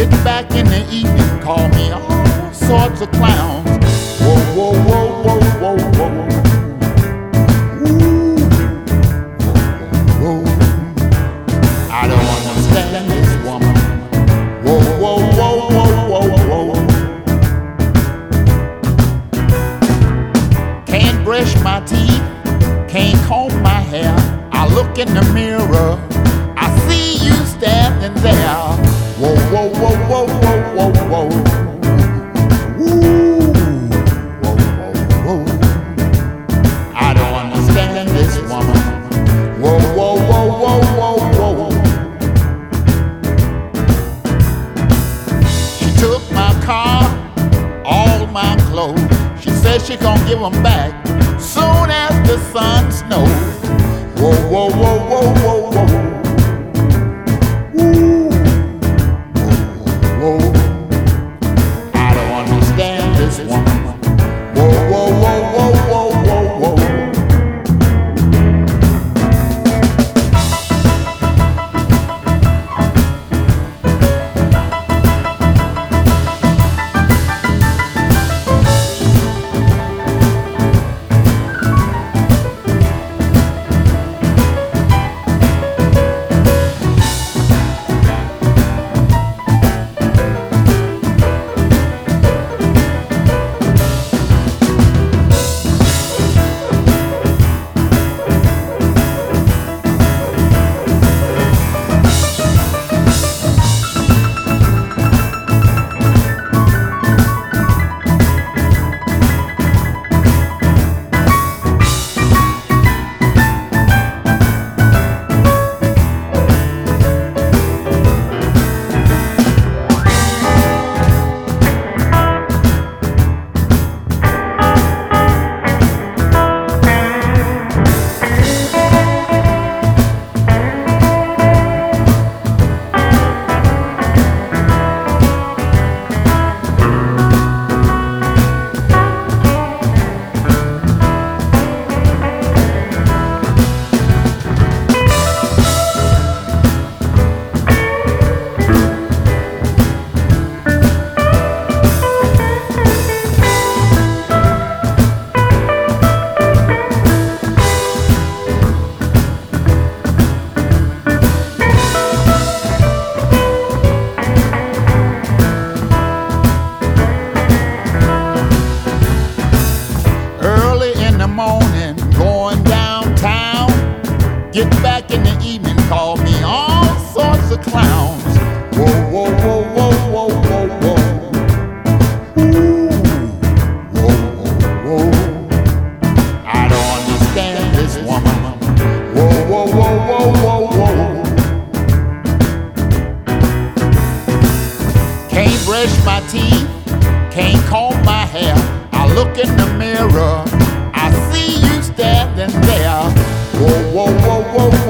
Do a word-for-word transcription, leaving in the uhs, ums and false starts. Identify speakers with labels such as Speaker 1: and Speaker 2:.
Speaker 1: Sit back in the evening, call me all sorts of clowns. Whoa, whoa, whoa, whoa, whoa, whoa. Ooh, whoa, whoa, whoa. I don't understand this woman. Whoa, whoa, whoa, whoa, whoa, whoa. Can't brush my teeth, can't comb my hair. I look in the mirror, I see you standing there. Whoa, whoa, whoa, whoa, whoa, whoa, whoa. Ooh, whoa, whoa, whoa. I don't understand this woman. Whoa, whoa, whoa, whoa, whoa, whoa. She took my car, all my clothes. She said she gonna give them back soon as the sun snows. Whoa, whoa, whoa, whoa, whoa, whoa. Ooh, whoa, whoa. I don't understand this woman. Whoa, whoa, whoa, whoa, whoa, whoa, whoa. Morning, going downtown. Get back in the evening, call me all sorts of clowns. Whoa, whoa, whoa, whoa, whoa, whoa, whoa. Ooh, whoa, whoa, whoa. I don't understand this woman. Whoa, whoa, whoa, whoa, whoa, whoa. Can't brush my teeth, can't comb my hair. I look in the mirror, I see you standing there. Whoa, whoa, whoa, whoa.